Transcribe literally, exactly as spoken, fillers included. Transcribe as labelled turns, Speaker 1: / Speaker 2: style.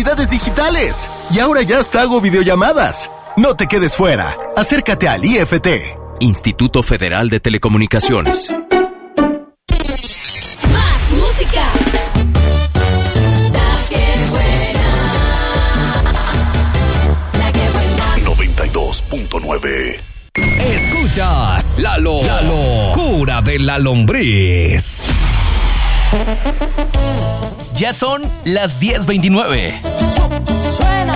Speaker 1: habilidades digitales. Y ahora ya hasta hago videollamadas. No te quedes fuera. Acércate al I F T.
Speaker 2: Instituto Federal de Telecomunicaciones.
Speaker 3: Más música. La que buena. La que buena.
Speaker 4: noventa y dos punto nueve.
Speaker 5: Escuchas la, lo, la locura de la lombriz.
Speaker 2: Ya son las diez veintinueve.
Speaker 3: Suena.